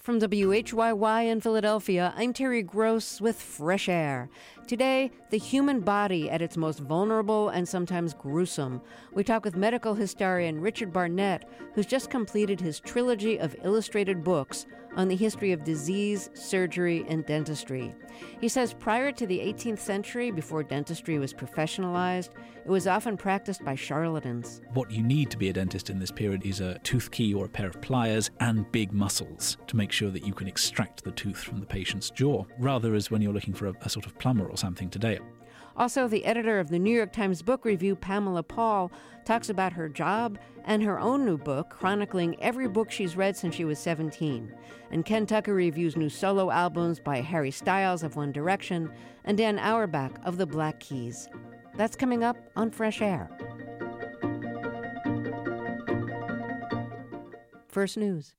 From WHYY in Philadelphia, I'm Terry Gross with Fresh Air. Today, the human body at its most vulnerable and sometimes gruesome. We talk with medical historian Richard Barnett, who's just completed his trilogy of illustrated books on the history of disease, surgery, and dentistry. He says prior to the 18th century, before dentistry was professionalized, it was often practiced by charlatans. What you need to be a dentist in this period is a tooth key or a pair of pliers and big muscles to make sure that you can extract the tooth from the patient's jaw, rather as when you're looking for a sort of plumber or something today. Also, the editor of the New York Times Book Review, Pamela Paul, talks about her job and her own new book, chronicling every book she's read since she was 17. And Ken Tucker reviews new solo albums by Harry Styles of One Direction and Dan Auerbach of the Black Keys. That's coming up on Fresh Air. First News.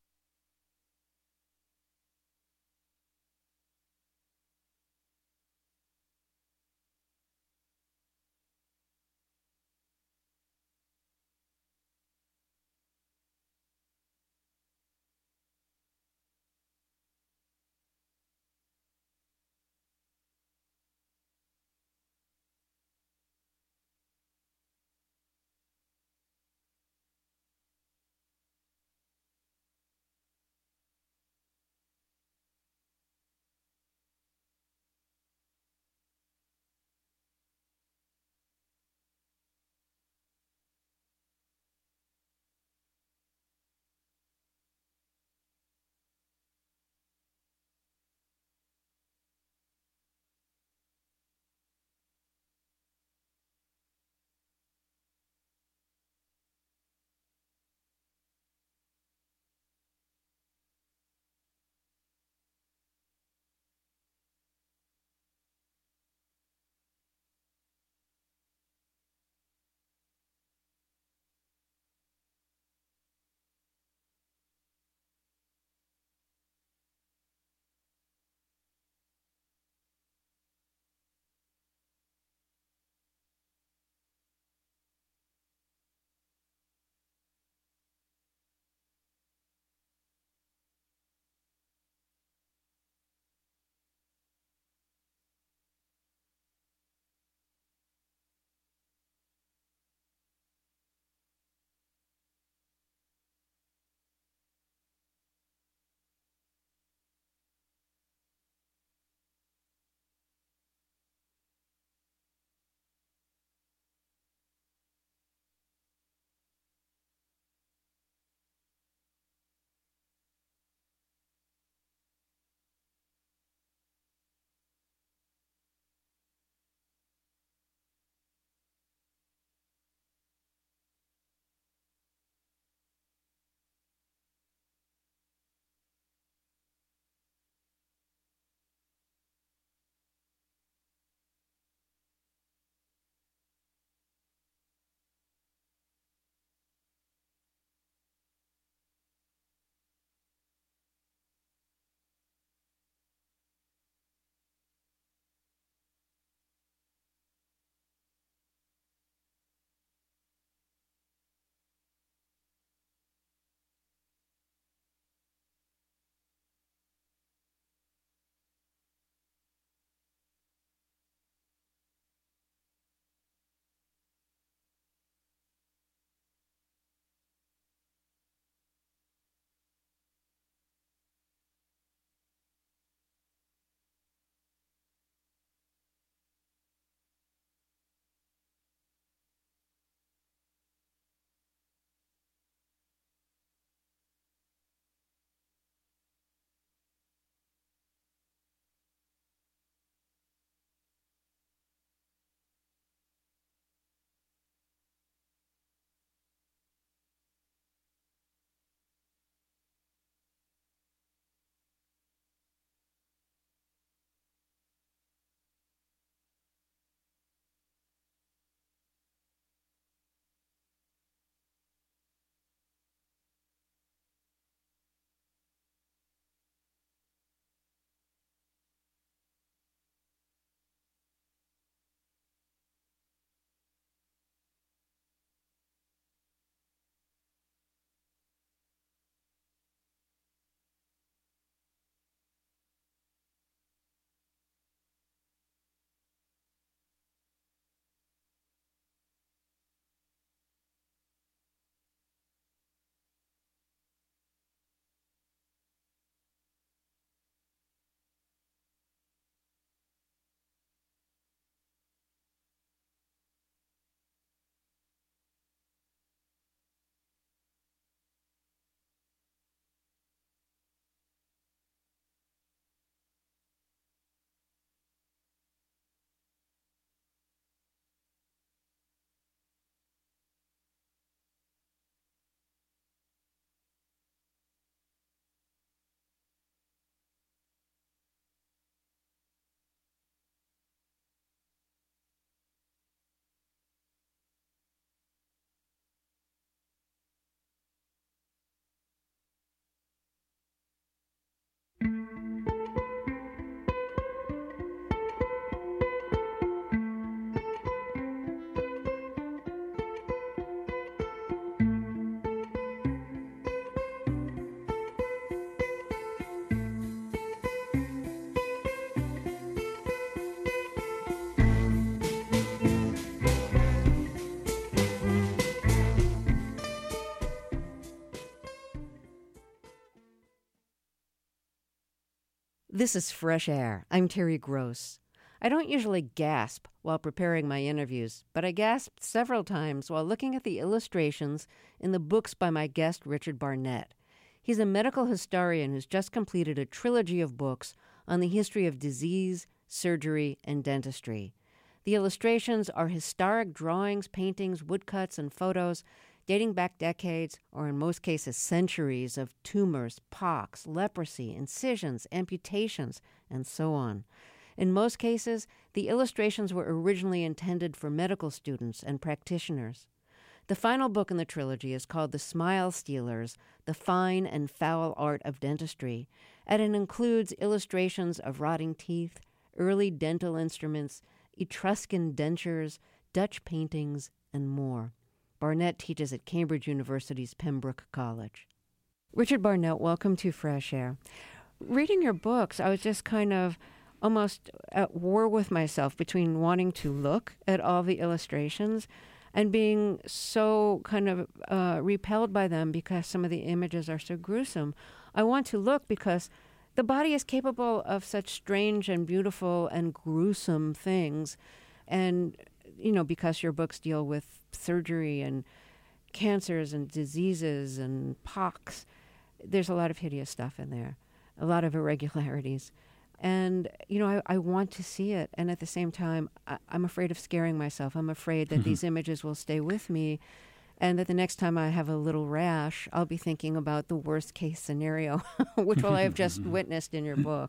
This is Fresh Air. I'm Terry Gross. I don't usually gasp while preparing my interviews, but I gasped several times while looking at the illustrations in the books by my guest, Richard Barnett. He's a medical historian who's just completed a trilogy of books on the history of disease, surgery, and dentistry. The illustrations are historic drawings, paintings, woodcuts, and photos dating back decades, or in most cases centuries, of tumors, pox, leprosy, incisions, amputations, and so on. In most cases, the illustrations were originally intended for medical students and practitioners. The final book in the trilogy is called The Smile Stealers, The Fine and Foul Art of Dentistry, and it includes illustrations of rotting teeth, early dental instruments, Etruscan dentures, Dutch paintings, and more. Barnett teaches at Cambridge University's Pembroke College. Richard Barnett, welcome to Fresh Air. Reading your books, I was just kind of almost at war with myself between wanting to look at all the illustrations and being so kind of repelled by them because some of the images are so gruesome. I want to look because the body is capable of such strange and beautiful and gruesome things. And, you know, because your books deal with surgery and cancers and diseases and pox, there's a lot of hideous stuff in there, a lot of irregularities. And, you know, I want to see it. And at the same time, I'm afraid of scaring myself. I'm afraid that these images will stay with me and that the next time I have a little rash, I'll be thinking about the worst case scenario, which I have just witnessed in your book.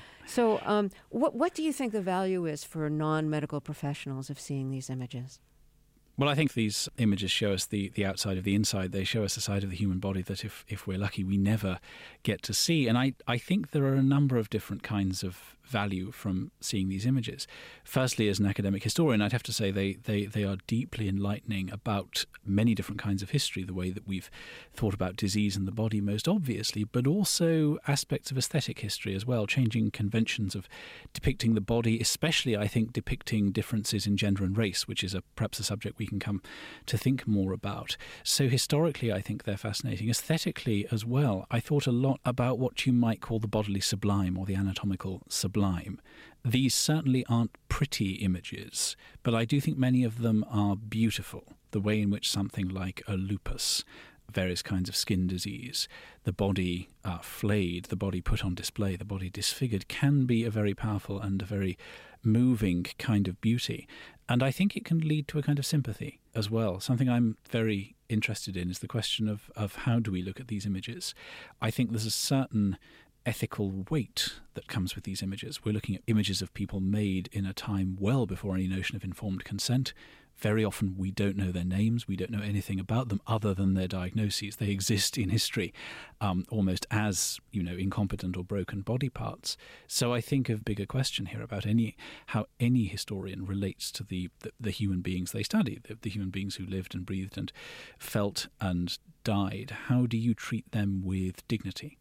So what do you think the value is for non-medical professionals of seeing these images? Well, I think these images show us the outside of the inside. They show us a side of the human body that if we're lucky, we never get to see. And I think there are a number of different kinds of value from seeing these images. Firstly, as an academic historian, I'd have to say they are deeply enlightening about many different kinds of history, the way that we've thought about disease and the body most obviously, but also aspects of aesthetic history as well, changing conventions of depicting the body, especially, I think, depicting differences in gender and race, which is perhaps a subject we can come to think more about. So historically, I think they're fascinating. Aesthetically as well, I thought a lot about what you might call the bodily sublime or the anatomical sublime. These certainly aren't pretty images, but I do think many of them are beautiful. The way in which something like a lupus, various kinds of skin disease, the body flayed, the body put on display, the body disfigured, can be a very powerful and a very moving kind of beauty. And I think it can lead to a kind of sympathy as well. Something I'm very interested in is the question of how do we look at these images. I think there's a certain ethical weight that comes with these images. We're looking at images of people made in a time well before any notion of informed consent. Very often we don't know their names, we don't know anything about them other than their diagnoses. They exist in history almost as, incompetent or broken body parts. So I think a bigger question here about how any historian relates to the human beings they study, the human beings who lived and breathed and felt and died. How do you treat them with dignity?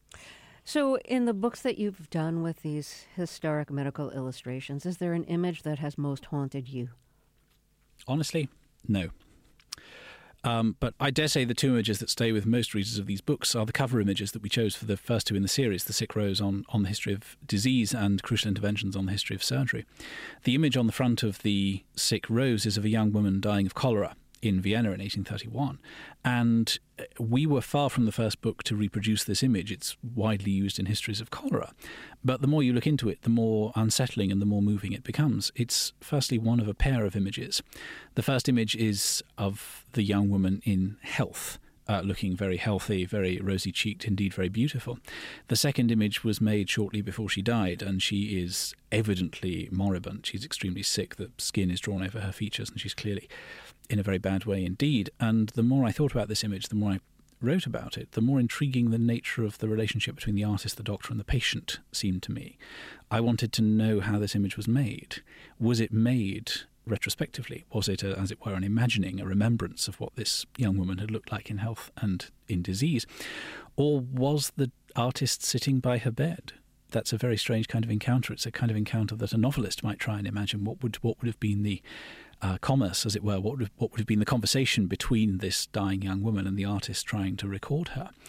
So in the books that you've done with these historic medical illustrations, is there an image that has most haunted you? Honestly, no. But I dare say the two images that stay with most readers of these books are the cover images that we chose for the first two in the series, the sick rose on the history of disease and crucial interventions on the history of surgery. The image on the front of the sick rose is of a young woman dying of cholera in Vienna in 1831. And we were far from the first book to reproduce this image. It's widely used in histories of cholera. But the more you look into it, the more unsettling and the more moving it becomes. It's firstly one of a pair of images. The first image is of the young woman in health, looking very healthy, very rosy-cheeked, indeed very beautiful. The second image was made shortly before she died, and she is evidently moribund. She's extremely sick. The skin is drawn over her features, and she's clearly in a very bad way indeed. And the more I thought about this image, the more I wrote about it, the more intriguing the nature of the relationship between the artist, the doctor, and the patient seemed to me. I wanted to know how this image was made. Was it made retrospectively? Was it, as it were, an imagining, a remembrance of what this young woman had looked like in health and in disease? Or was the artist sitting by her bed? That's a very strange kind of encounter. It's a kind of encounter that a novelist might try and imagine. What would have been the commerce, as it were? What would have been the conversation between this dying young woman and the artist trying to record her?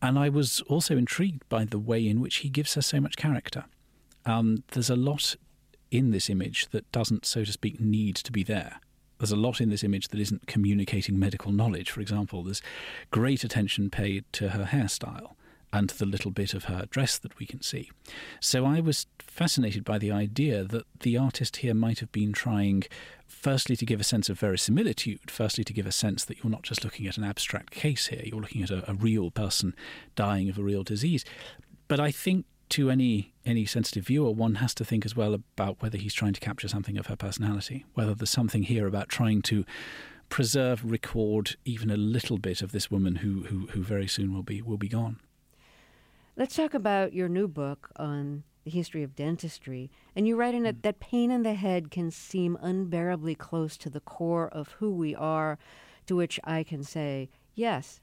And I was also intrigued by the way in which he gives her so much character. There's a lot in this image that doesn't, so to speak, need to be there. There's a lot in this image that isn't communicating medical knowledge. For example, there's great attention paid to her hairstyle and to the little bit of her dress that we can see. So I was fascinated by the idea that the artist here might have been trying, firstly, to give a sense of verisimilitude, firstly, to give a sense that you're not just looking at an abstract case here, you're looking at a real person dying of a real disease. But I think to any sensitive viewer, one has to think as well about whether he's trying to capture something of her personality, whether there's something here about trying to preserve, record even a little bit of this woman who very soon will be gone. Let's talk about your new book on the history of dentistry. And you write in it that pain in the head can seem unbearably close to the core of who we are, to which I can say, yes.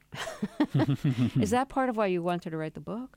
Is that part of why you wanted to write the book?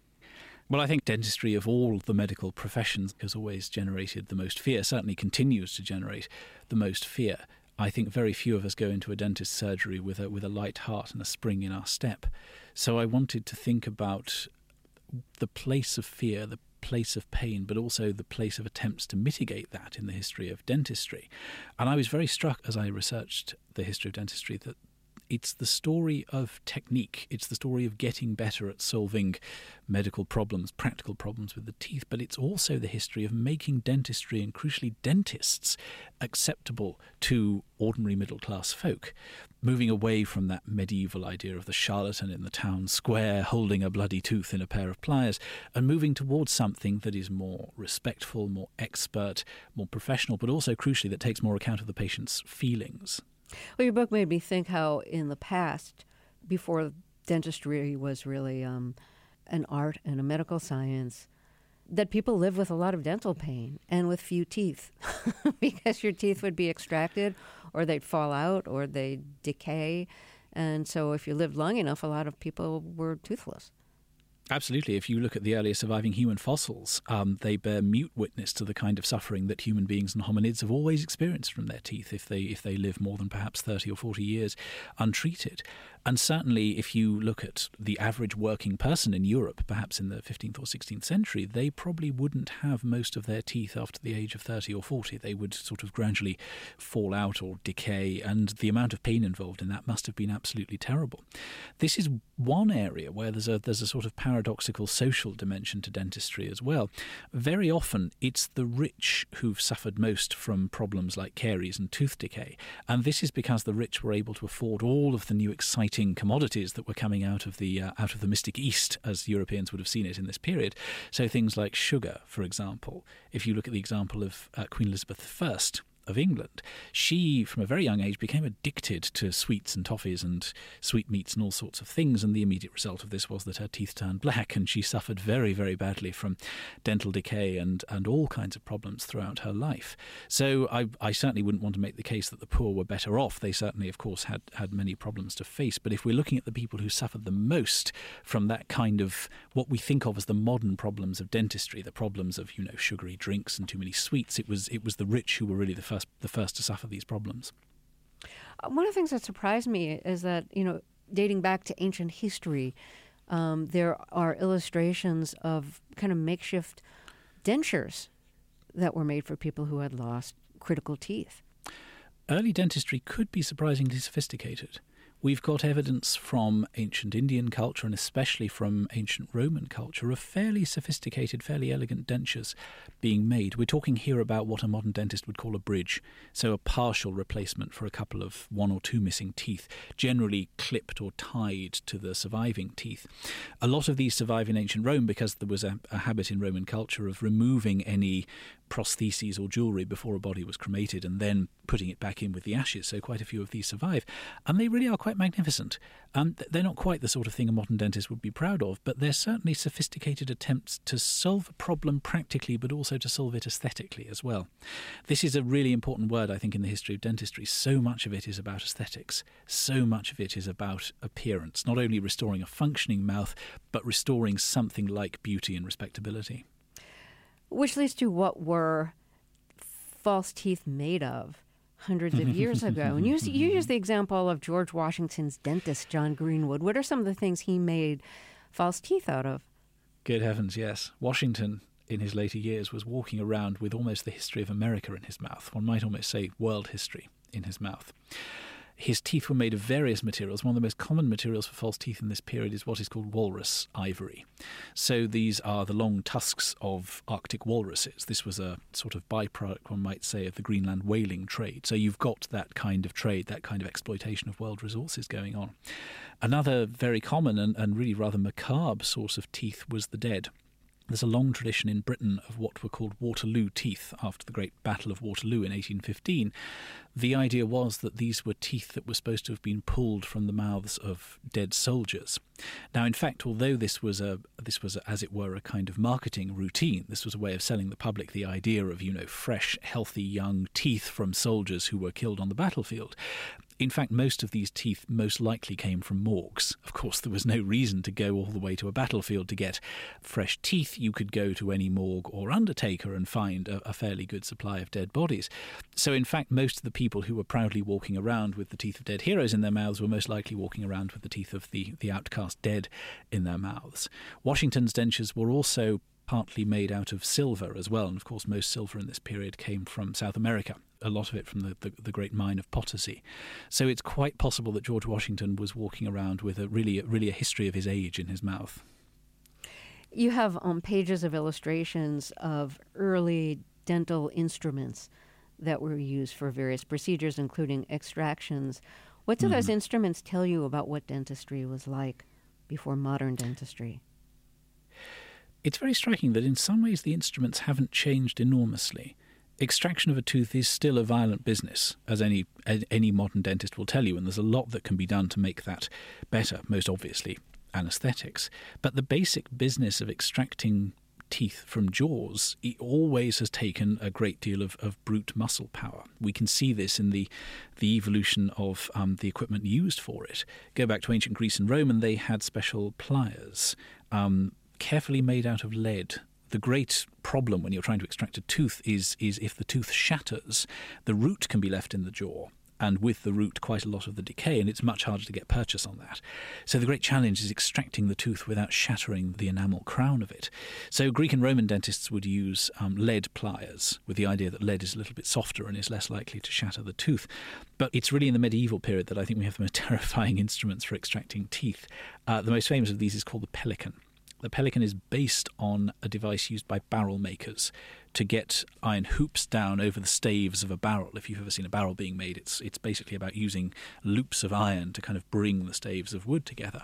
Well, I think dentistry of all the medical professions has always generated the most fear, certainly continues to generate the most fear. I think very few of us go into a dentist's surgery with a light heart and a spring in our step. So I wanted to think about the place of fear, the place of pain, but also the place of attempts to mitigate that in the history of dentistry. And I was very struck as I researched the history of dentistry that it's the story of technique. It's the story of getting better at solving medical problems, practical problems with the teeth, but it's also the history of making dentistry and crucially dentists acceptable to ordinary middle-class folk, moving away from that medieval idea of the charlatan in the town square holding a bloody tooth in a pair of pliers, and moving towards something that is more respectful, more expert, more professional, but also crucially that takes more account of the patient's feelings. Well, your book made me think how in the past, before dentistry was really an art and a medical science, that people lived with a lot of dental pain and with few teeth because your teeth would be extracted or they'd fall out or they'd decay. And so if you lived long enough, a lot of people were toothless. Absolutely. If you look at the earliest surviving human fossils, they bear mute witness to the kind of suffering that human beings and hominids have always experienced from their teeth if they live more than perhaps 30 or 40 years untreated. And certainly if you look at the average working person in Europe, perhaps in the 15th or 16th century, they probably wouldn't have most of their teeth after the age of 30 or 40. They would sort of gradually fall out or decay, and the amount of pain involved in that must have been absolutely terrible. This is one area where there's a sort of paradoxical social dimension to dentistry as well. Very often it's the rich who've suffered most from problems like caries and tooth decay, and this is because the rich were able to afford all of the new exciting commodities that were coming out of the Mystic East, as Europeans would have seen it in this period. So things like sugar, for example. If you look at the example of Queen Elizabeth I of England, she, from a very young age, became addicted to sweets and toffees and sweetmeats and all sorts of things, and the immediate result of this was that her teeth turned black, and she suffered very, very badly from dental decay and all kinds of problems throughout her life. So I certainly wouldn't want to make the case that the poor were better off. They certainly, of course, had many problems to face, but if we're looking at the people who suffered the most from that kind of what we think of as the modern problems of dentistry, the problems of, sugary drinks and too many sweets, it was the rich who were really the first to suffer these problems. One of the things that surprised me is that, dating back to ancient history, there are illustrations of kind of makeshift dentures that were made for people who had lost critical teeth. Early dentistry could be surprisingly sophisticated. We've got evidence from ancient Indian culture and especially from ancient Roman culture of fairly sophisticated, fairly elegant dentures being made. We're talking here about what a modern dentist would call a bridge, so a partial replacement for a couple of one or two missing teeth, generally clipped or tied to the surviving teeth. A lot of these survive in ancient Rome because there was a habit in Roman culture of removing any prostheses or jewellery before a body was cremated and then putting it back in with the ashes, so quite a few of these survive. And they really are quite magnificent. They're not quite the sort of thing a modern dentist would be proud of, but they're certainly sophisticated attempts to solve a problem practically, but also to solve it aesthetically as well. This is a really important word, I think, in the history of dentistry. So much of it is about aesthetics. So much of it is about appearance, not only restoring a functioning mouth, but restoring something like beauty and respectability. Which leads to what were false teeth made of hundreds of years ago. And you use the example of George Washington's dentist, John Greenwood. What are some of the things he made false teeth out of? Good heavens, yes. Washington, in his later years, was walking around with almost the history of America in his mouth. One might almost say world history in his mouth. His teeth were made of various materials. One of the most common materials for false teeth in this period is what is called walrus ivory. So these are the long tusks of Arctic walruses. This was a sort of byproduct, one might say, of the Greenland whaling trade. So you've got that kind of trade, that kind of exploitation of world resources going on. Another very common and really rather macabre source of teeth was the dead. There's a long tradition in Britain of what were called Waterloo teeth after the Great Battle of Waterloo in 1815. The idea was that these were teeth that were supposed to have been pulled from the mouths of dead soldiers. Now, in fact, although this was as it were, a kind of marketing routine, this was a way of selling the public the idea of, fresh, healthy, young teeth from soldiers who were killed on the battlefield. In fact, most of these teeth most likely came from morgues. Of course, there was no reason to go all the way to a battlefield to get fresh teeth. You could go to any morgue or undertaker and find a fairly good supply of dead bodies. So, in fact, most of the people who were proudly walking around with the teeth of dead heroes in their mouths were most likely walking around with the teeth of the outcast dead in their mouths. Washington's dentures were also partly made out of silver as well, and of course most silver in this period came from South America, a lot of it from the great mine of Potosi. So it's quite possible that George Washington was walking around with really a history of his age in his mouth. You have pages of illustrations of early dental instruments that were used for various procedures, including extractions. What do those instruments tell you about what dentistry was like before modern dentistry? It's very striking that in some ways the instruments haven't changed enormously. Extraction of a tooth is still a violent business, as any modern dentist will tell you, and there's a lot that can be done to make that better, most obviously anaesthetics. But the basic business of extracting teeth from jaws, it always has taken a great deal of brute muscle power. We can see this in the evolution of the equipment used for it. Go back to ancient Greece and Rome, and they had special pliers, carefully made out of lead. The great problem when you're trying to extract a tooth is if the tooth shatters, the root can be left in the jaw, and with the root quite a lot of the decay, and it's much harder to get purchase on that. So the great challenge is extracting the tooth without shattering the enamel crown of it. So Greek and Roman dentists would use lead pliers, with the idea that lead is a little bit softer and is less likely to shatter the tooth. But it's really in the medieval period that I think we have the most terrifying instruments for extracting teeth. The most famous of these is called the pelican. The pelican is based on a device used by barrel makers to get iron hoops down over the staves of a barrel. If you've ever seen a barrel being made, it's basically about using loops of iron to kind of bring the staves of wood together.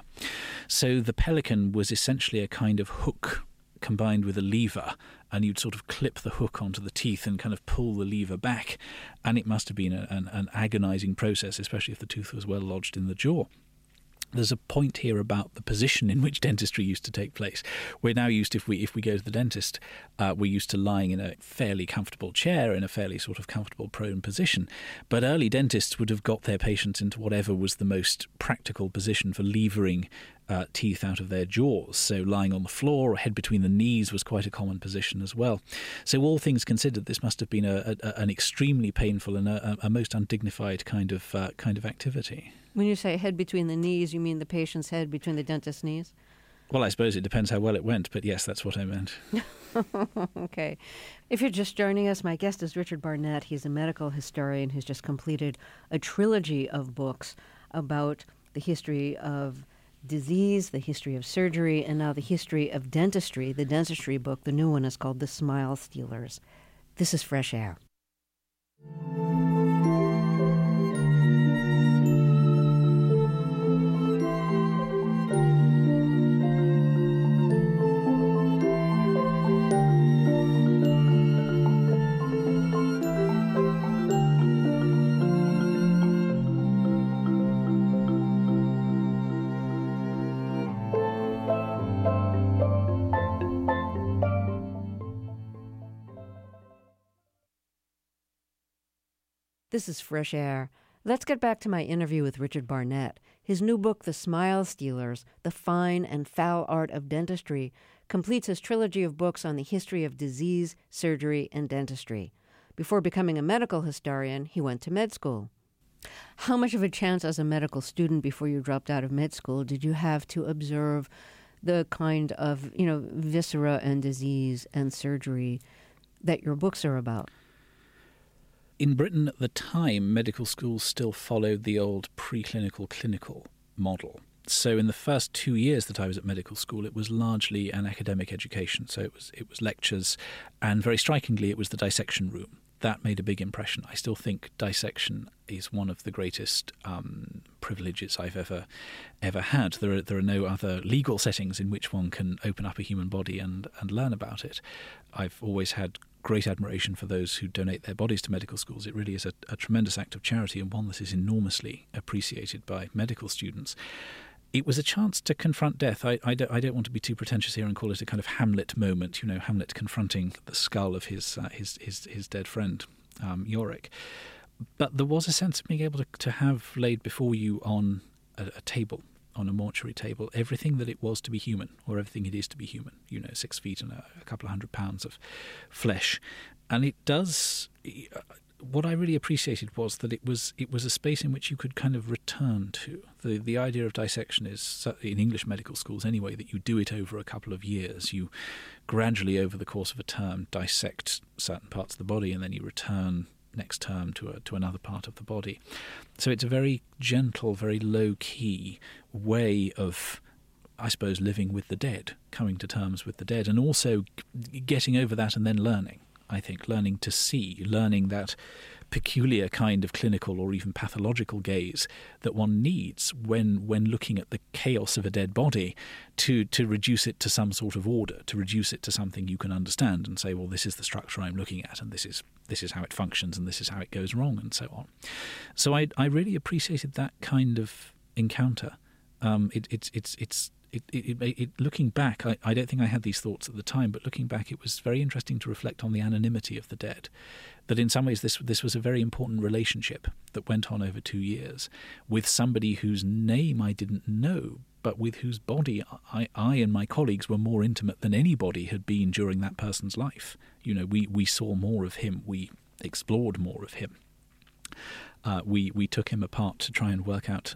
So the pelican was essentially a kind of hook combined with a lever, and you'd sort of clip the hook onto the teeth and kind of pull the lever back, and it must have been an agonizing process, especially if the tooth was well lodged in the jaw. There's a point here about the position in which dentistry used to take place. We're now used, if we go to the dentist, we're used to lying in a fairly comfortable chair, in a fairly sort of comfortable prone position. But early dentists would have got their patients into whatever was the most practical position for levering teeth out of their jaws. So lying on the floor or head between the knees was quite a common position as well. So all things considered, this must have been an extremely painful and a most undignified kind of activity. When you say head between the knees, you mean the patient's head between the dentist's knees? Well, I suppose it depends how well it went, but yes, that's what I meant. Okay. If you're just joining us, my guest is Richard Barnett. He's a medical historian who's just completed a trilogy of books about the history of disease, the history of surgery, and now the history of dentistry. The dentistry book, the new one, is called The Smile Stealers. This is Fresh Air. This is Fresh Air. Let's get back to my interview with Richard Barnett. His new book, The Smile Stealers, The Fine and Foul Art of Dentistry, completes his trilogy of books on the history of disease, surgery, and dentistry. Before becoming a medical historian, he went to med school. How much of a chance as a medical student before you dropped out of med school did you have to observe the kind of, viscera and disease and surgery that your books are about? In Britain at the time, medical schools still followed the old preclinical clinical model. So in the first 2 years that I was at medical school, it was largely an academic education. So it was lectures, and very strikingly, it was the dissection room. That made a big impression. I still think dissection is one of the greatest privileges I've ever had. There are no other legal settings in which one can open up a human body and learn about it. I've always had great admiration for those who donate their bodies to medical schools. It really is a tremendous act of charity, and one that is enormously appreciated by medical students. It was a chance to confront death. I don't want to be too pretentious here and call it a kind of Hamlet moment, Hamlet confronting the skull of his dead friend, Yorick. But there was a sense of being able to have laid before you on a table, on a mortuary table, everything that it was to be human, or everything it is to be human, 6 feet and a couple of 100 pounds of flesh. And it does... What I really appreciated was that it was a space in which you could kind of return to. The idea of dissection is, in English medical schools anyway, that you do it over a couple of years. You gradually, over the course of a term, dissect certain parts of the body, and then you return next term to another part of the body. So it's a very gentle, very low-key way of, I suppose, living with the dead, coming to terms with the dead, and also getting over that and then learning. I think, learning to see, learning that peculiar kind of clinical or even pathological gaze that one needs when looking at the chaos of a dead body to reduce it to some sort of order, to reduce it to something you can understand and say, well, this is the structure I'm looking at, and this is how it functions, and this is how it goes wrong, and so on. So I really appreciated that kind of encounter. Looking back, I don't think I had these thoughts at the time, but looking back, it was very interesting to reflect on the anonymity of the dead. That in some ways this was a very important relationship that went on over 2 years with somebody whose name I didn't know, but with whose body I and my colleagues were more intimate than anybody had been during that person's life. We saw more of him, we explored more of him. We took him apart to try and work out,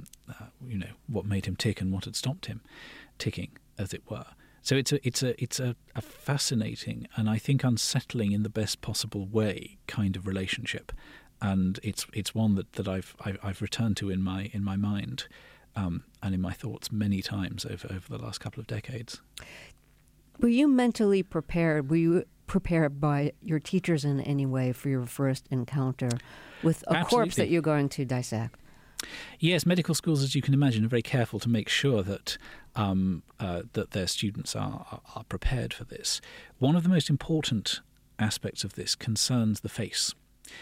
what made him tick and what had stopped him ticking, as it were. So it's a fascinating and I think unsettling in the best possible way kind of relationship, and it's one that I've returned to in my mind and in my thoughts many times over the last couple of decades. Were you mentally prepared? Were you prepared by your teachers in any way for your first encounter with a corpse that you're going to dissect? Yes, medical schools, as you can imagine, are very careful to make sure that that their students are prepared for this. One of the most important aspects of this concerns the face.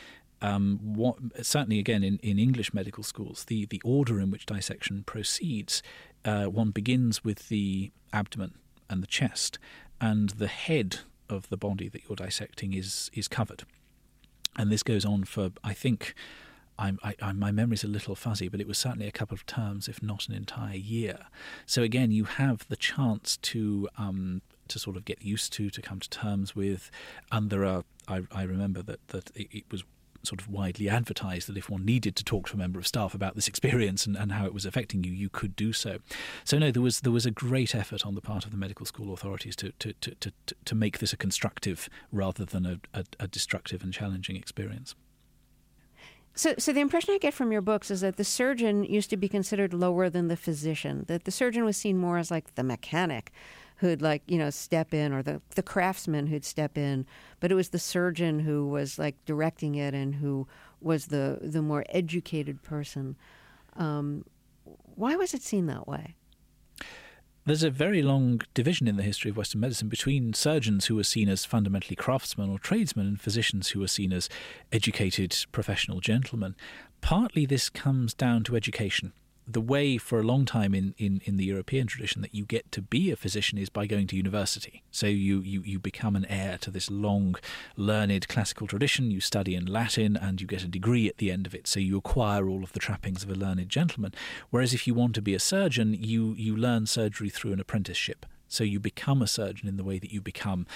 Certainly, again, in English medical schools, the order in which dissection proceeds, one begins with the abdomen and the chest, and the head of the body that you're dissecting is covered. And this goes on for, I think, my memory's a little fuzzy, but it was certainly a couple of terms, if not an entire year. So again, you have the chance to sort of get used to come to terms with, and there are, I remember that it was sort of widely advertised that if one needed to talk to a member of staff about this experience and how it was affecting you, you could do so. So no, there was a great effort on the part of the medical school authorities to make this a constructive rather than a destructive and challenging experience. So the impression I get from your books is that the surgeon used to be considered lower than the physician, that the surgeon was seen more as like the mechanic who'd step in, or the craftsman who'd step in, but it was the surgeon who was like directing it and who was the more educated person. Why was it seen that way? There's a very long division in the history of Western medicine between surgeons who were seen as fundamentally craftsmen or tradesmen and physicians who were seen as educated professional gentlemen. Partly this comes down to education. The way for a long time in the European tradition that you get to be a physician is by going to university. So you become an heir to this long, learned classical tradition. You study in Latin and you get a degree at the end of it. So you acquire all of the trappings of a learned gentleman. Whereas if you want to be a surgeon, you learn surgery through an apprenticeship. So you become a surgeon in the way that you become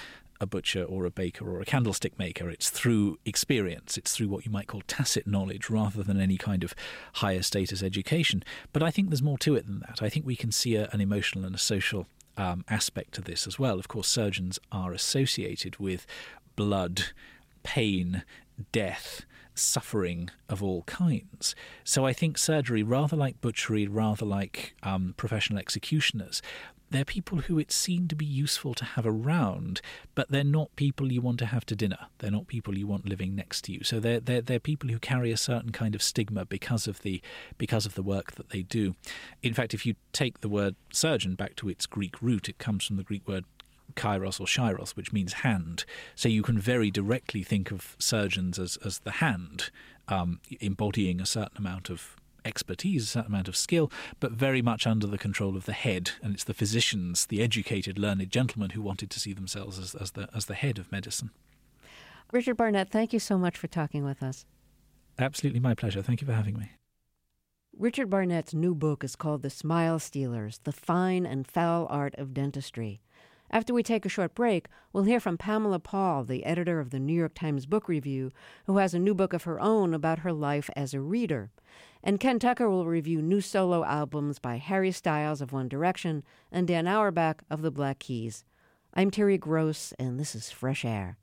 a butcher or a baker or a candlestick maker. It's through experience. It's through what you might call tacit knowledge rather than any kind of higher status education. But I think there's more to it than that. I think we can see an emotional and a social aspect to this as well. Of course, surgeons are associated with blood, pain, death, suffering of all kinds. So I think surgery, rather like butchery, rather like professional executioners, they're people who it seemed to be useful to have around, but they're not people you want to have to dinner. They're not people you want living next to you. So they're people who carry a certain kind of stigma because of the work that they do. In fact, if you take the word surgeon back to its Greek root, it comes from the Greek word kairos or shiros, which means hand. So you can very directly think of surgeons as the hand, embodying a certain amount of expertise, a certain amount of skill, but very much under the control of the head. And it's the physicians, the educated, learned gentlemen who wanted to see themselves as the head of medicine. Richard Barnett, thank you so much for talking with us. Absolutely my pleasure. Thank you for having me. Richard Barnett's new book is called The Smile Stealers, The Fine and Foul Art of Dentistry. After we take a short break, we'll hear from Pamela Paul, the editor of the New York Times Book Review, who has a new book of her own about her life as a reader. And Ken Tucker will review new solo albums by Harry Styles of One Direction and Dan Auerbach of the Black Keys. I'm Terry Gross, and this is Fresh Air.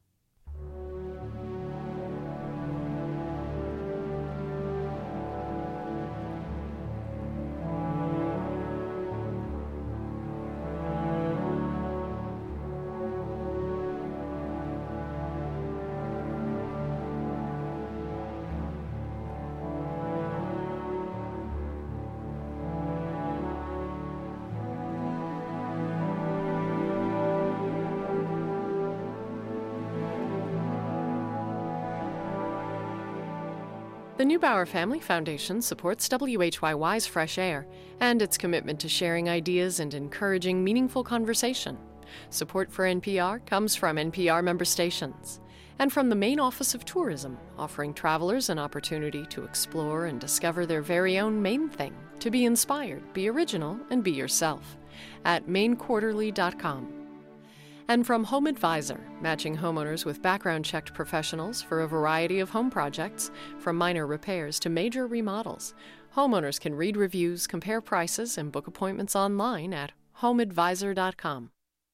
The Neubauer Family Foundation supports WHYY's Fresh Air and its commitment to sharing ideas and encouraging meaningful conversation. Support for NPR comes from NPR member stations and from the Maine Office of Tourism, offering travelers an opportunity to explore and discover their very own Maine thing, to be inspired, be original, and be yourself at mainequarterly.com. And from Home Advisor, matching homeowners with background-checked professionals for a variety of home projects, from minor repairs to major remodels. Homeowners can read reviews, compare prices, and book appointments online at homeadvisor.com.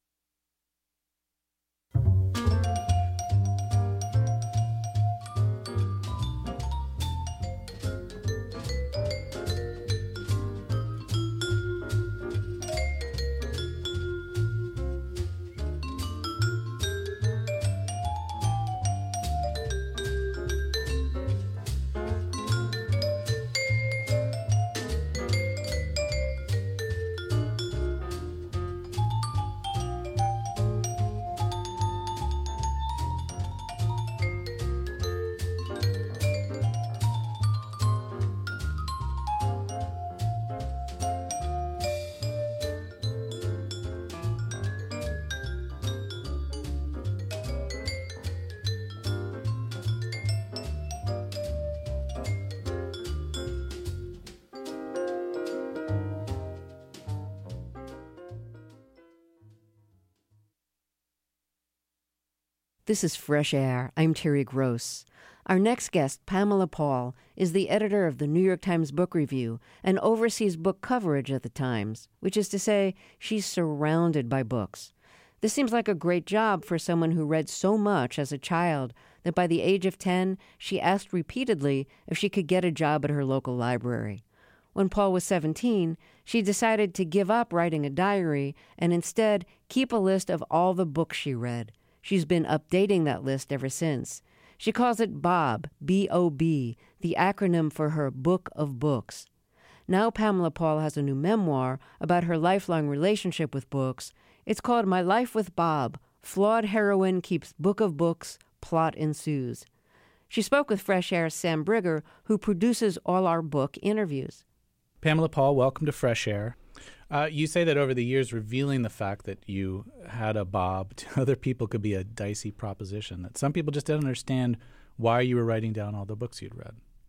This is Fresh Air. I'm Terry Gross. Our next guest, Pamela Paul, is the editor of the New York Times Book Review and oversees book coverage at the Times, which is to say, she's surrounded by books. This seems like a great job for someone who read so much as a child that by the age of 10, she asked repeatedly if she could get a job at her local library. When Paul was 17, she decided to give up writing a diary and instead keep a list of all the books she read. She's been updating that list ever since. She calls it BOB, B-O-B, the acronym for her Book of Books. Now Pamela Paul has a new memoir about her lifelong relationship with books. It's called My Life with Bob. Flawed heroine keeps book of books, plot ensues. She spoke with Fresh Air's Sam Brigger, who produces all our book interviews. Pamela Paul, welcome to Fresh Air. You say that over the years, revealing the fact that you had a Bob to other people could be a dicey proposition, that some people just didn't understand why you were writing down all the books you'd read.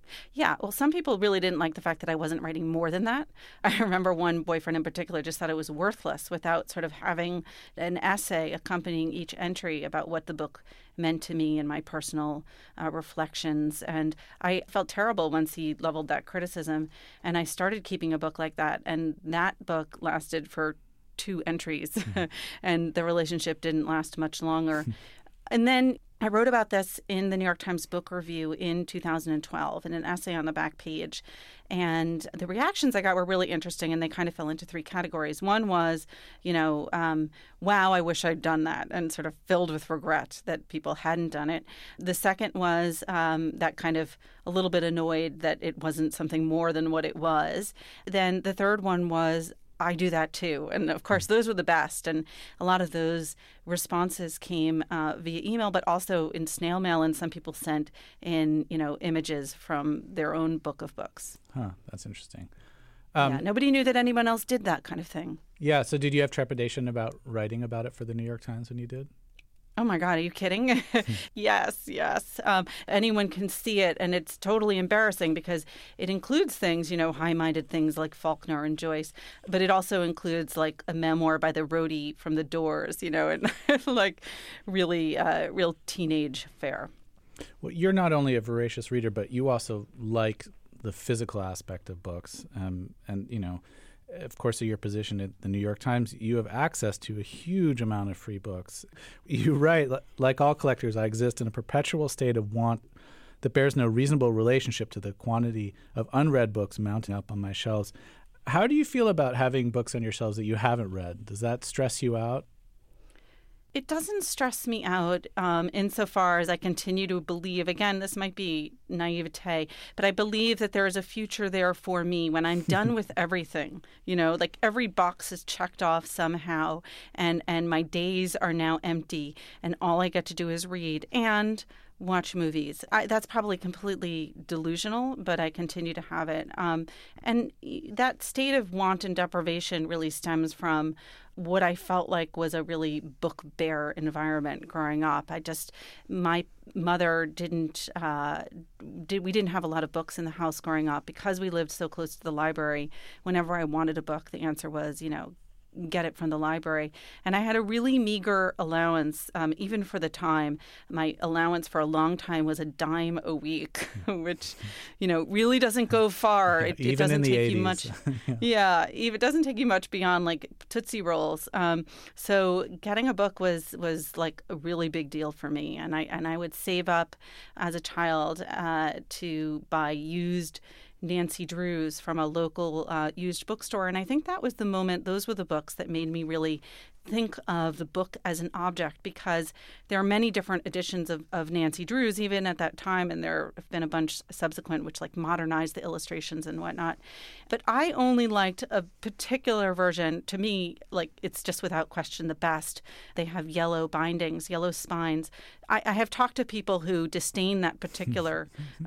Yeah, well, some people really didn't like the fact that I wasn't writing more than that. I remember one boyfriend in particular just thought it was worthless without sort of having an essay accompanying each entry about what the book meant to me and my personal reflections. And I felt terrible once he leveled that criticism. And I started keeping a book like that. And that book lasted for 2 entries, and the relationship didn't last much longer. And then I wrote about this in the New York Times Book Review in 2012 in an essay on the back page. And the reactions I got were really interesting, and they kind of fell into 3 categories. One was, wow, I wish I'd done that, and sort of filled with regret that people hadn't done it. The second was that kind of a little bit annoyed that it wasn't something more than what it was. Then the third one was, I do that too. And of course, those were the best. And a lot of those responses came via email, but also in snail mail. And some people sent in, images from their own book of books. Huh, that's interesting. Nobody knew that anyone else did that kind of thing. Yeah. So did you have trepidation about writing about it for the New York Times when you did? Oh, my God, are you kidding? Yes. Anyone can see it, and it's totally embarrassing because it includes things, high-minded things like Faulkner and Joyce, but it also includes like a memoir by the roadie from The Doors, and like really real teenage fare. Well, you're not only a voracious reader, but you also like the physical aspect of books. Of course, of your position at the New York Times, you have access to a huge amount of free books. You write, like all collectors, I exist in a perpetual state of want that bears no reasonable relationship to the quantity of unread books mounting up on my shelves. How do you feel about having books on your shelves that you haven't read? Does that stress you out? It doesn't stress me out insofar as I continue to believe, again, this might be naivete, but I believe that there is a future there for me when I'm done with everything. Like every box is checked off somehow, and my days are now empty, and all I get to do is read and watch movies. That's probably completely delusional, but I continue to have it. And that state of want and deprivation really stems from what I felt like was a really book bare environment growing up. My mother we didn't have a lot of books in the house growing up because we lived so close to the library. Whenever I wanted a book, the answer was, get it from the library. And I had a really meager allowance, even for the time. My allowance for a long time was $0.10 a week, which, really doesn't go far. It doesn't take you much. Yeah, it doesn't take you much beyond like Tootsie Rolls. So getting a book was like a really big deal for me. And I would save up as a child to buy used Nancy Drews from a local used bookstore. And I think that was the moment, those were the books that made me really think of the book as an object, because there are many different editions of Nancy Drews even at that time, and there have been a bunch subsequent which like modernized the illustrations and whatnot. But I only liked a particular version. To me, like, it's just without question the best. They have yellow bindings, yellow spines. I have talked to people who disdain that particular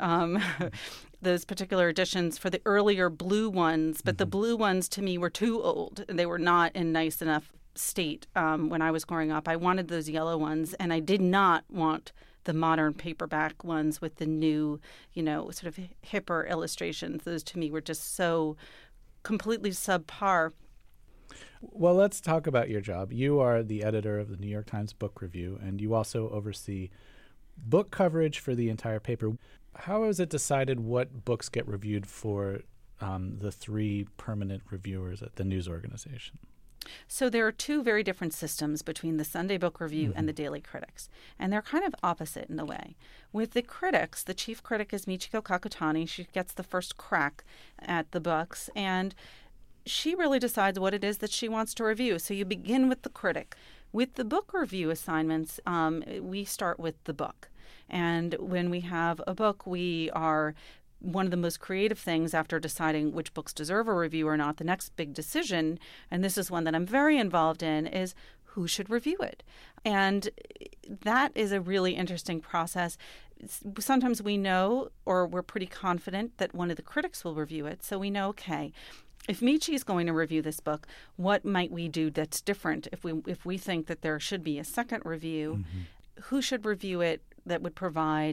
those particular editions for the earlier blue ones, but the blue ones to me were too old. They were not in nice enough state when I was growing up. I wanted those yellow ones, and I did not want the modern paperback ones with the new, sort of hipper illustrations. Those to me were just so completely subpar. Well, let's talk about your job. You are the editor of the New York Times Book Review, and you also oversee book coverage for the entire paper. How is it decided what books get reviewed for the 3 permanent reviewers at the news organization? So there are 2 very different systems between the Sunday Book Review and the Daily Critics, and they're kind of opposite in a way. With the critics, the chief critic is Michiko Kakutani. She gets the first crack at the books, and she really decides what it is that she wants to review. So you begin with the critic. With the book review assignments, we start with the book. And when we have a book, we are one of the most creative things after deciding which books deserve a review or not. The next big decision, and this is one that I'm very involved in, is who should review it. And that is a really interesting process. Sometimes we know, or we're pretty confident, that one of the critics will review it. So we know, okay, if Michi is going to review this book, what might we do that's different? If we think that there should be a second review, who should review it that would provide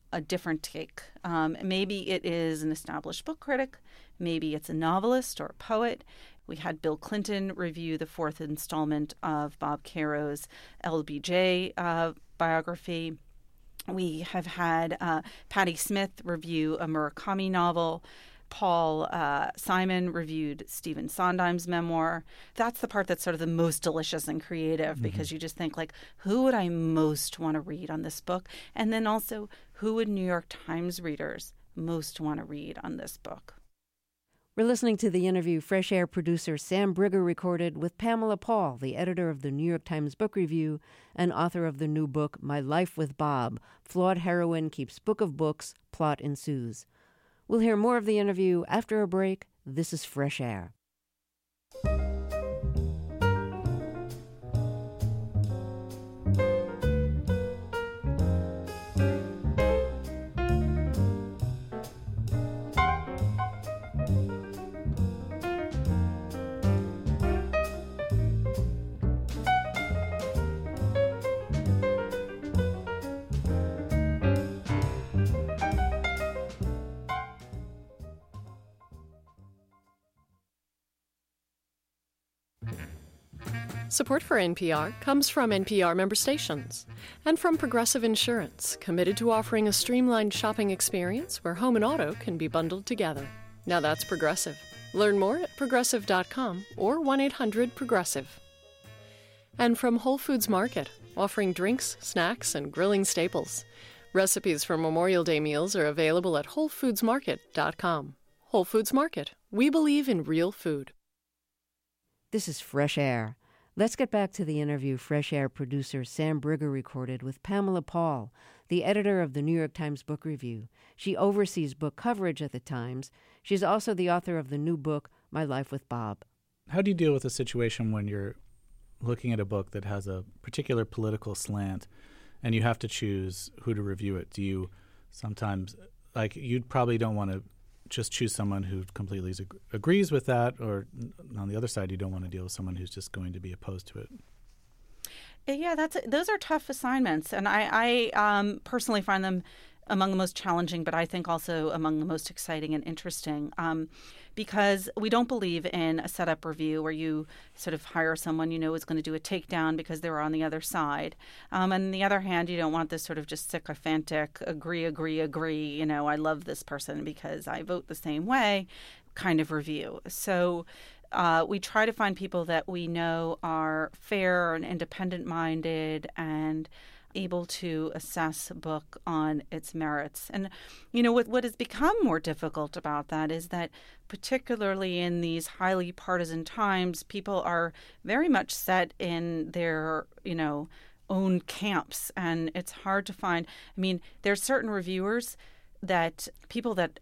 a different take. Maybe it is an established book critic. Maybe it's a novelist or a poet. We had Bill Clinton review the fourth installment of Bob Caro's LBJ biography. We have had Patti Smith review a Murakami novel. Paul Simon reviewed Stephen Sondheim's memoir. That's the part that's sort of the most delicious and creative, because you just think, like, who would I most want to read on this book? And then also, who would New York Times readers most want to read on this book? We're listening to the interview Fresh Air producer Sam Briger recorded with Pamela Paul, the editor of the New York Times Book Review and author of the new book, My Life with Bob. Flawed heroine keeps book of books, plot ensues. We'll hear more of the interview after a break. This is Fresh Air. Support for NPR comes from NPR member stations and from Progressive Insurance, committed to offering a streamlined shopping experience where home and auto can be bundled together. Now that's Progressive. Learn more at progressive.com or 1-800-PROGRESSIVE. And from Whole Foods Market, offering drinks, snacks, and grilling staples. Recipes for Memorial Day meals are available at WholeFoodsMarket.com. Whole Foods Market. We believe in real food. This is Fresh Air. Let's get back to the interview Fresh Air producer Sam Briger recorded with Pamela Paul, the editor of the New York Times Book Review. She oversees book coverage at the Times. She's also the author of the new book, My Life with Bob. How do you deal with a situation when you're looking at a book that has a particular political slant and you have to choose who to review it? Do you sometimes, like, you probably don't want to just choose someone who completely agrees with that, or on the other side, you don't want to deal with someone who's just going to be opposed to it? Yeah, those are tough assignments, and I personally find them among the most challenging, but I think also among the most exciting and interesting, because we don't believe in a setup review where you sort of hire someone you know is going to do a takedown because they're on the other side. And on the other hand, you don't want this sort of just sycophantic agree, you know, I love this person because I vote the same way kind of review. So we try to find people that we know are fair and independent-minded and able to assess a book on its merits. And, you know, what has become more difficult about that is that particularly in these highly partisan times, people are very much set in their, you know, own camps. And it's hard to find. I mean, there's certain reviewers that people that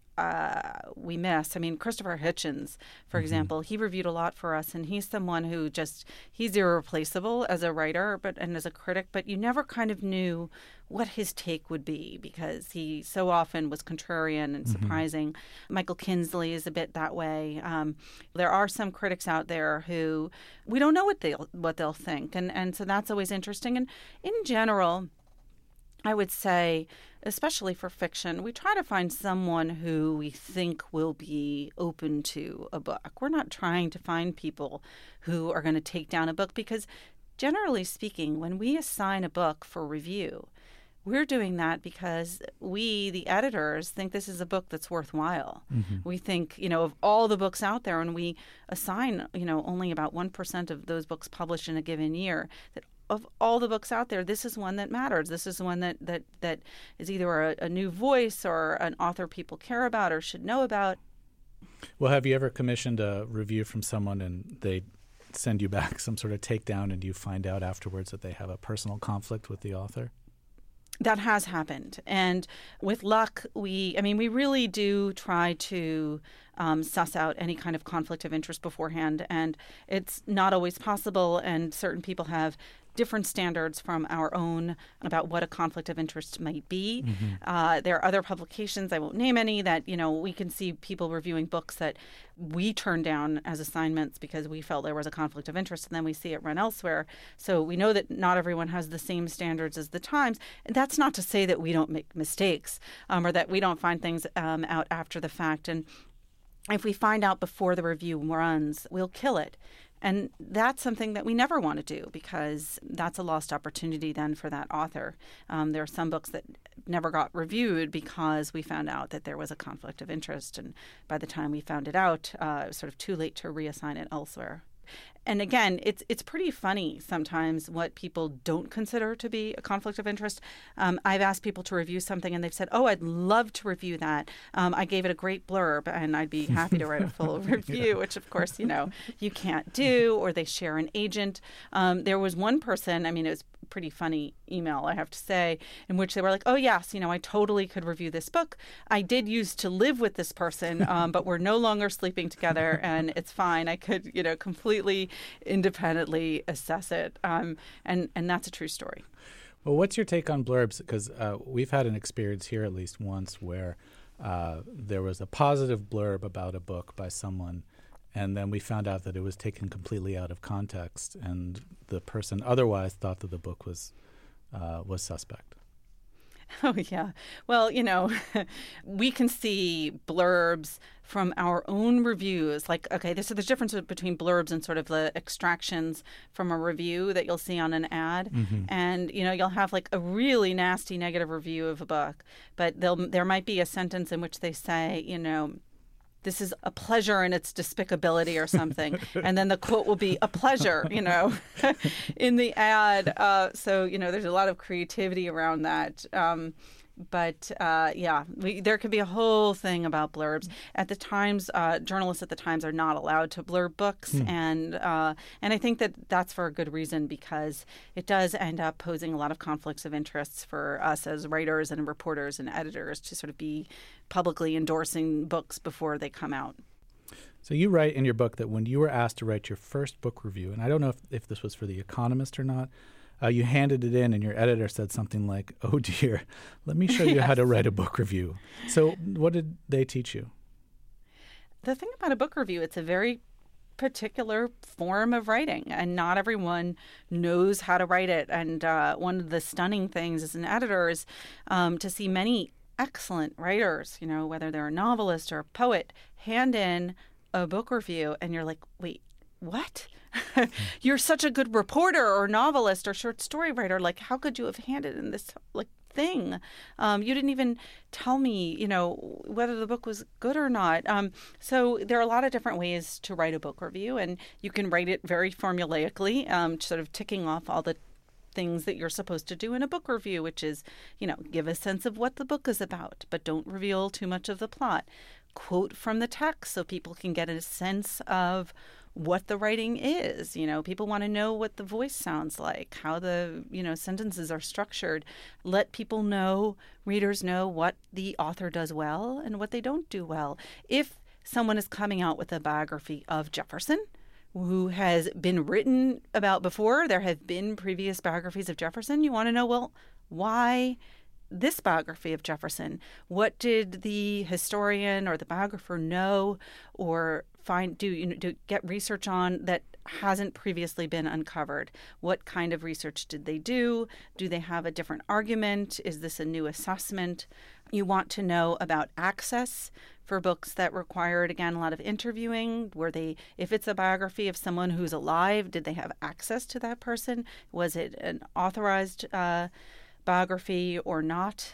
we miss. I mean, Christopher Hitchens, for example, he reviewed a lot for us, and he's someone who he's irreplaceable as a writer and as a critic, but you never kind of knew what his take would be because he so often was contrarian and surprising. Michael Kinsley is a bit that way. There are some critics out there who we don't know what they'll think, and so that's always interesting. And in general, I would say, especially for fiction, we try to find someone who we think will be open to a book. We're not trying to find people who are going to take down a book because, generally speaking, when we assign a book for review, we're doing that because we, the editors, think this is a book that's worthwhile. We think, you know, of all the books out there, and we assign, you know, only about 1% of those books published in a given year, that of all the books out there, this is one that matters. This is one that is either a new voice or an author people care about or should know about. Well, have you ever commissioned a review from someone and they send you back some sort of takedown and you find out afterwards that they have a personal conflict with the author? That has happened. And with luck, we really do try to suss out any kind of conflict of interest beforehand. And it's not always possible. And certain people have different standards from our own about what a conflict of interest might be. There are other publications, I won't name any, that, we can see people reviewing books that we turned down as assignments because we felt there was a conflict of interest, and then we see it run elsewhere. So we know that not everyone has the same standards as the Times. And that's not to say that we don't make mistakes or that we don't find things out after the fact. And if we find out before the review runs, we'll kill it. And that's something that we never want to do, because that's a lost opportunity then for that author. There are some books that never got reviewed because we found out that there was a conflict of interest. And by the time we found it out, it was sort of too late to reassign it elsewhere. And again, it's pretty funny sometimes what people don't consider to be a conflict of interest. I've asked people to review something and they've said, "Oh, I'd love to review that. I gave it a great blurb and I'd be happy to write a full review," which of course, you can't do, or they share an agent. There was one person, it was a pretty funny email, I have to say, in which they were like, "Oh, yes, I totally could review this book. I did used to live with this person, but we're no longer sleeping together and it's fine. I could, completely independently assess it." And that's a true story. Well, what's your take on blurbs? Because we've had an experience here at least once where there was a positive blurb about a book by someone, and then we found out that it was taken completely out of context, and the person otherwise thought that the book was suspect. Oh, yeah. Well, we can see blurbs from our own reviews. Like, okay, there's a difference between blurbs and sort of the extractions from a review that you'll see on an ad. And, you'll have like a really nasty negative review of a book, but there might be a sentence in which they say, "This is a pleasure in its despicability," or something. And then the quote will be "a pleasure," in the ad. So, there's a lot of creativity around that. There could be a whole thing about blurbs. At the Times, journalists at the Times are not allowed to blurb books. And I think that that's for a good reason, because it does end up posing a lot of conflicts of interests for us as writers and reporters and editors to sort of be publicly endorsing books before they come out. So you write in your book that when you were asked to write your first book review, and I don't know if this was for The Economist or not, you handed it in and your editor said something like, "Oh dear, let me show you how to write a book review." So what did they teach you? The thing about a book review, it's a very particular form of writing, and not everyone knows how to write it. And one of the stunning things as an editor is to see many excellent writers, whether they're a novelist or a poet, hand in a book review, and you're like, "Wait, what? You're such a good reporter or novelist or short story writer. Like, how could you have handed in this thing? You didn't even tell me, whether the book was good or not." So there are a lot of different ways to write a book review, and you can write it very formulaically, sort of ticking off all the things that you're supposed to do in a book review, which is, give a sense of what the book is about, but don't reveal too much of the plot. Quote from the text so people can get a sense of what the writing is. People want to know what the voice sounds like, how the, sentences are structured. Let people know, readers know what the author does well and what they don't do well. If someone is coming out with a biography of Jefferson, who has been written about before, there have been previous biographies of Jefferson, you want to know, well, why this biography of Jefferson? What did the historian or the biographer know or do get research on that hasn't previously been uncovered? What kind of research did they do? Do they have a different argument? Is this a new assessment? You want to know about access for books that required, again, a lot of interviewing. If it's a biography of someone who's alive, did they have access to that person? Was it an authorized biography or not?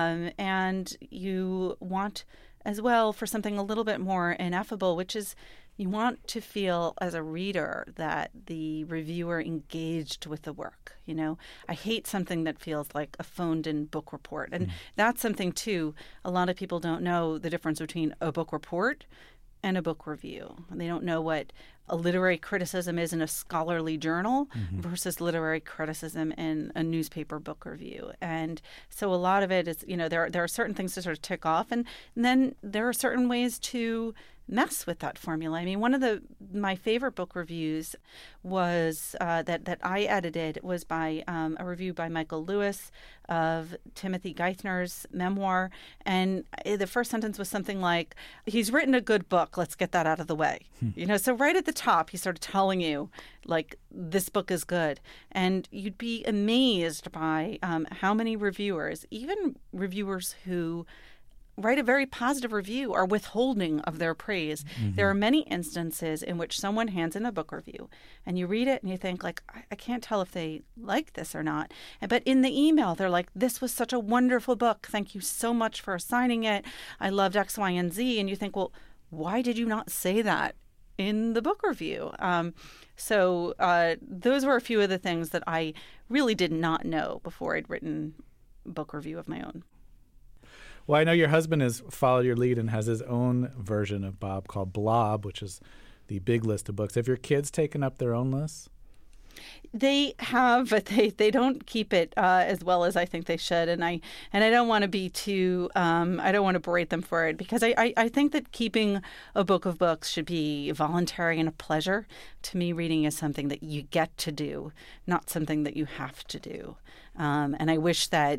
And you want as well for something a little bit more ineffable, which is you want to feel as a reader that the reviewer engaged with the work. I hate something that feels like a phoned-in book report. And that's something, too, a lot of people don't know the difference between a book report and a book review. They don't know what a literary criticism is in a scholarly journal versus literary criticism in a newspaper book review. And so a lot of it is, there are certain things to sort of tick off. And then there are certain ways to mess with that formula. I mean, one of my favorite book reviews was that I edited was by a review by Michael Lewis of Timothy Geithner's memoir. And the first sentence was something like, he's written a good book. Let's get that out of the way. So right at the top, he's sort of telling you, like, this book is good. And you'd be amazed by how many reviewers, even reviewers who write a very positive review, are withholding of their praise. There are many instances in which someone hands in a book review and you read it and you think, like, I can't tell if they like this or not. But in the email, they're like, this was such a wonderful book. Thank you so much for assigning it. I loved X, Y, and Z. And you think, well, why did you not say that in the book review? So those were a few of the things that I really did not know before I'd written a book review of my own. Well, I know your husband has followed your lead and has his own version of Bob called Blob, which is the big list of books. Have your kids taken up their own lists? They have, but they don't keep it as well as I think they should, and I don't want to be too I don't want to berate them for it, because I think that keeping a book of books should be voluntary and a pleasure. To me, reading is something that you get to do, not something that you have to do, and I wish that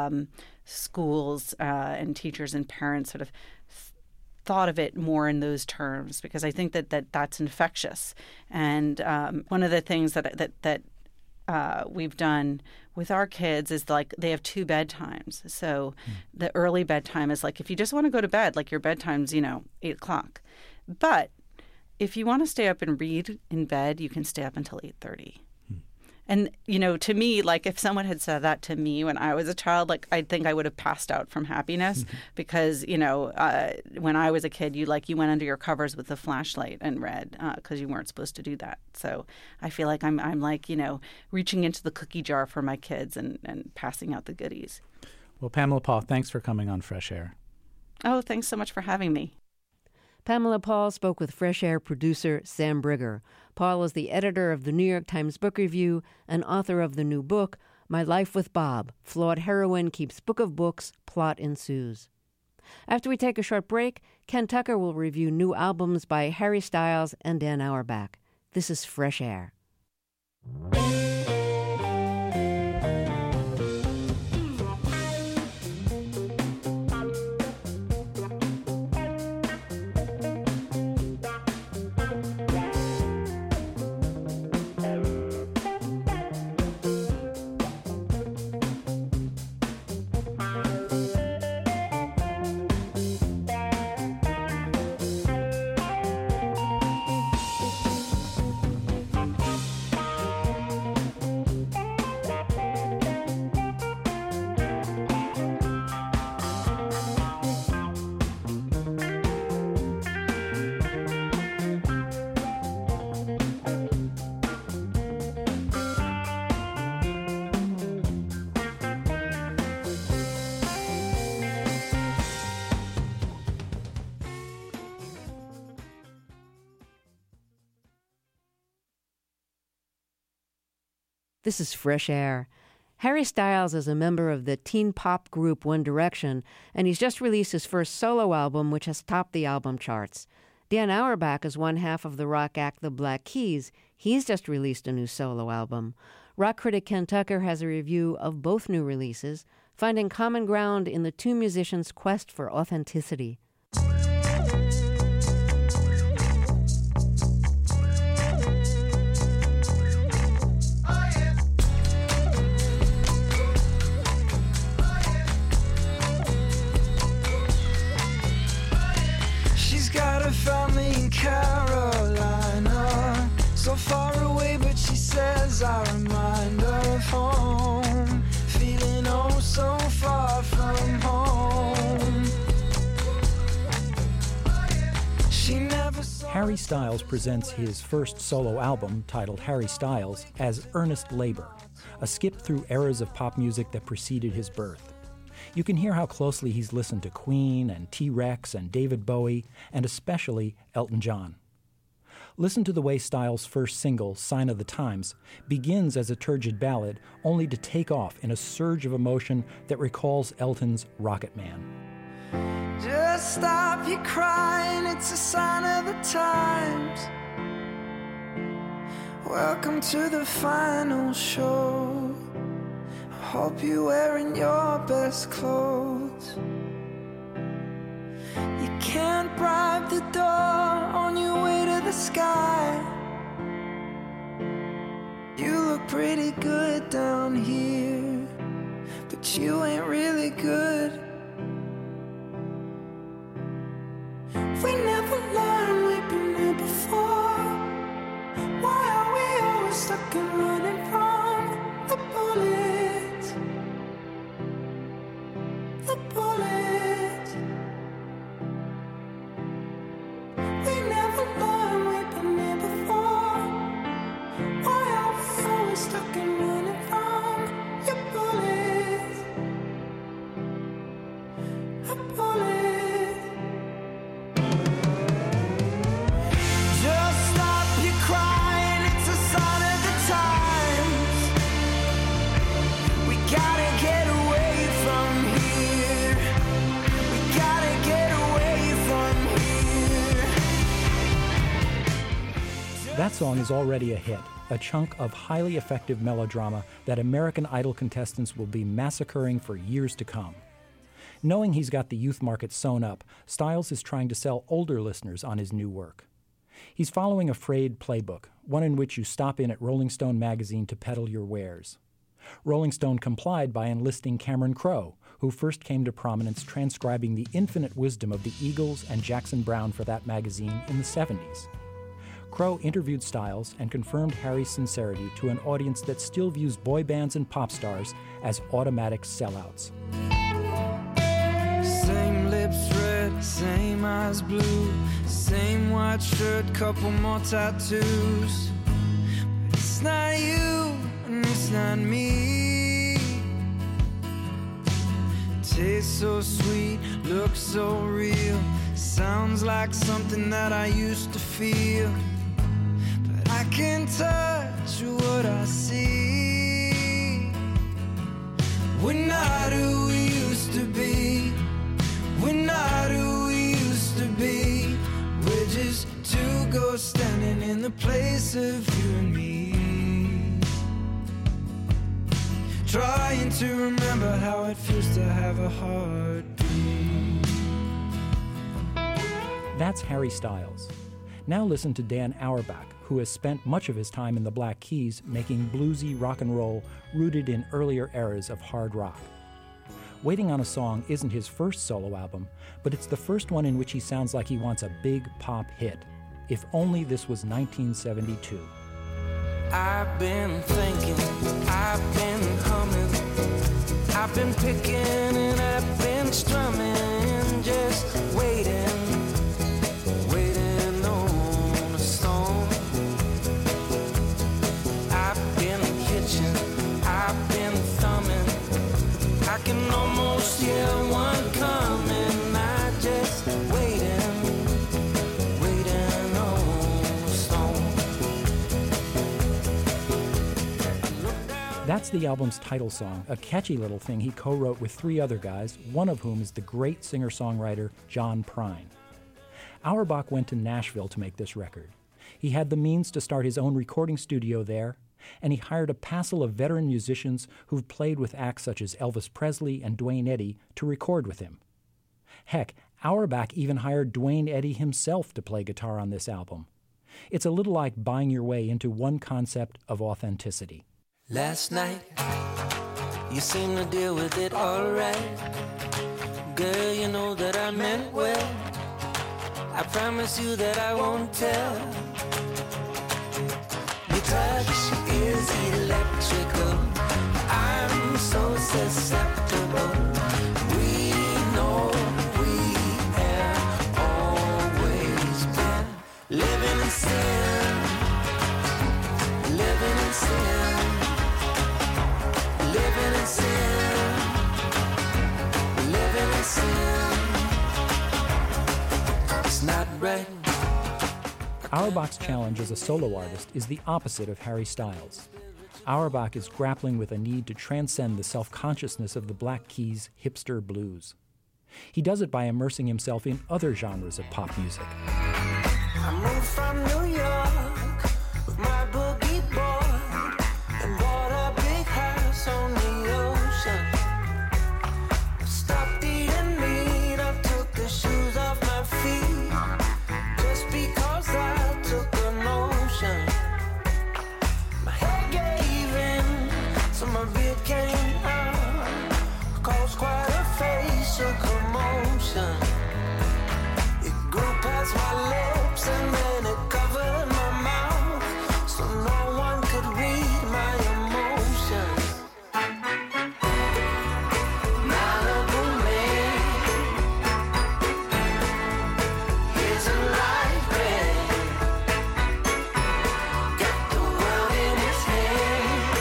schools and teachers and parents sort of thought of it more in those terms, because I think that's infectious. And one of the things that we've done with our kids is, like, they have 2 bedtimes. So the early bedtime is like, if you just want to go to bed, like, your bedtime's 8:00. But if you want to stay up and read in bed, you can stay up until 8:30. And, to me, like, if someone had said that to me when I was a child, like, I think I would have passed out from happiness because, when I was a kid, you went under your covers with a flashlight and read because you weren't supposed to do that. So I feel like I'm like, reaching into the cookie jar for my kids and passing out the goodies. Well, Pamela Paul, thanks for coming on Fresh Air. Oh, thanks so much for having me. Pamela Paul spoke with Fresh Air producer Sam Brigger. Paul is the editor of the New York Times Book Review and author of the new book, My Life with Bob, Flawed Heroine Keeps Book of Books, Plot Ensues. After we take a short break, Ken Tucker will review new albums by Harry Styles and Dan Auerbach. This is Fresh Air. This is Fresh Air. Harry Styles is a member of the teen pop group One Direction, and he's just released his first solo album, which has topped the album charts. Dan Auerbach is one half of the rock act The Black Keys. He's just released a new solo album. Rock critic Ken Tucker has a review of both new releases, finding common ground in the two musicians' quest for authenticity. Family in Carolina, so far away, but she says I remind her of home, feeling oh so far from home. She never saw. Harry Styles presents his first solo album, titled Harry Styles, as Earnest Labor, a skip through eras of pop music that preceded his birth. You can hear how closely he's listened to Queen and T-Rex and David Bowie, and especially Elton John. Listen to the way Styles' first single, Sign of the Times, begins as a turgid ballad, only to take off in a surge of emotion that recalls Elton's Rocket Man. Just Just stop your crying, it's a sign of the times. Welcome to the final show. I hope you're wearing your best clothes. You can't bribe the door on your way to the sky. You look pretty good down here, but you ain't really good. We never learned, we've been here before. Why are we always stuck and running from the bullets? The bullets. We never learned, we've been here before. Why are we always stuck and running from your bullets? The bullets. That song is already a hit, a chunk of highly effective melodrama that American Idol contestants will be massacring for years to come. Knowing he's got the youth market sewn up, Styles is trying to sell older listeners on his new work. He's following a frayed playbook, one in which you stop in at Rolling Stone magazine to peddle your wares. Rolling Stone complied by enlisting Cameron Crowe, who first came to prominence transcribing the infinite wisdom of the Eagles and Jackson Browne for that magazine in the 70s. Crowe interviewed Styles and confirmed Harry's sincerity to an audience that still views boy bands and pop stars as automatic sellouts. Same lips red, same eyes blue, same white shirt, couple more tattoos. But it's not you and it's not me. Tastes so sweet, looks so real, sounds like something that I used to feel. I can't touch what I see. We're not who we used to be. We're not who we used to be. We're just two ghosts standing in the place of you and me. Trying to remember how it feels to have a heartbeat. That's Harry Styles. Now listen to Dan Auerbach, who has spent much of his time in the Black Keys making bluesy rock and roll rooted in earlier eras of hard rock. Waiting on a Song isn't his first solo album, but it's the first one in which he sounds like he wants a big pop hit. If only this was 1972. I've been thinking, I've been humming, I've been picking and I've been strumming, just waiting. I can almost hear one coming. I just waiting on a stone. That's the album's title song, a catchy little thing he co-wrote with three other guys, one of whom is the great singer-songwriter John Prine. Auerbach went to Nashville to make this record. He had the means to start his own recording studio there, and he hired a passel of veteran musicians who've played with acts such as Elvis Presley and Duane Eddy to record with him. Heck, Auerbach even hired Duane Eddy himself to play guitar on this album. It's a little like buying your way into one concept of authenticity. Last night, you seemed to deal with it all right. Girl, you know that I meant well. I promise you that I won't tell. Your touch is electrical. I'm so susceptible. We know we have always been living in sin, living in sin, living in sin, living in sin. It's not right. Auerbach's challenge as a solo artist is the opposite of Harry Styles. Auerbach is grappling with a need to transcend the self-consciousness of the Black Keys' hipster blues. He does it by immersing himself in other genres of pop music. I moved from New York with my boogie board and bought a big house on the ocean. I stopped eating meat, I took the shoes off my feet just because I took a notion. My head gave in, so my beard came out, caused quite a facial commotion. It grew past my lips and then it covered my mouth, so no one could read my emotions. Malibu man, here's a light red, got the world in his hand.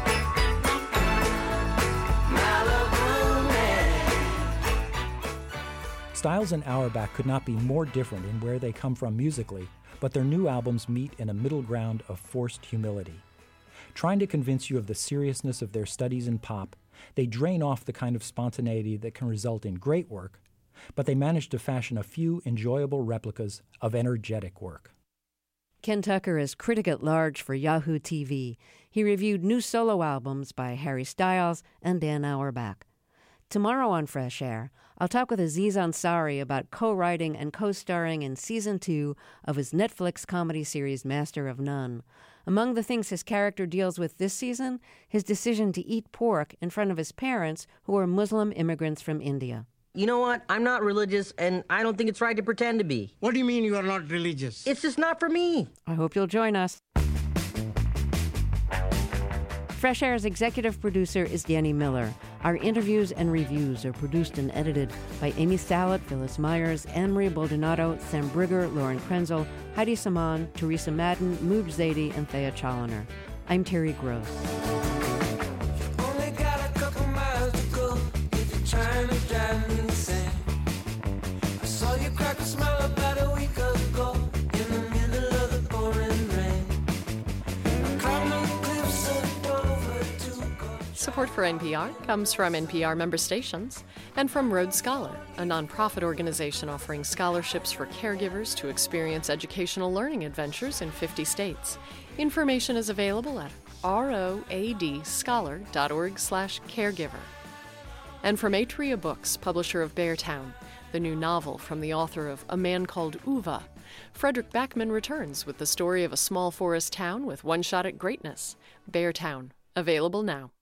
Malibu man. Styles and Auerbach could not be more different in where they come from musically, but their new albums meet in a middle ground of forced humility. Trying to convince you of the seriousness of their studies in pop, they drain off the kind of spontaneity that can result in great work, but they manage to fashion a few enjoyable replicas of energetic work. Ken Tucker is critic at large for Yahoo TV. He reviewed new solo albums by Harry Styles and Dan Auerbach. Tomorrow on Fresh Air, I'll talk with Aziz Ansari about co-writing and co-starring in Season 2 of his Netflix comedy series Master of None. Among the things his character deals with this season, his decision to eat pork in front of his parents, who are Muslim immigrants from India. You know what? I'm not religious, and I don't think it's right to pretend to be. What do you mean you are not religious? It's just not for me. I hope you'll join us. Fresh Air's executive producer is Danny Miller. Our interviews and reviews are produced and edited by Amy Salet, Phyllis Myers, Anne-Marie Baldonado, Sam Brigger, Lauren Krenzel, Heidi Saman, Teresa Madden, Mooj Zadie, and Thea Challoner. I'm Terry Gross. Only got a couple miles to go if you're trying to drive me insane. I saw you crack a smile about a week ago in the middle of the pouring rain. I climbed the cliffs of Dover to go. Support for NPR comes from NPR member stations and from Rhodes Scholar, a nonprofit organization offering scholarships for caregivers to experience educational learning adventures in 50 states. Information is available at roadscholar.org/caregiver. And from Atria Books, publisher of Beartown, the new novel from the author of A Man Called Uva. Frederick Backman returns with the story of a small forest town with one shot at greatness. Beartown, available now.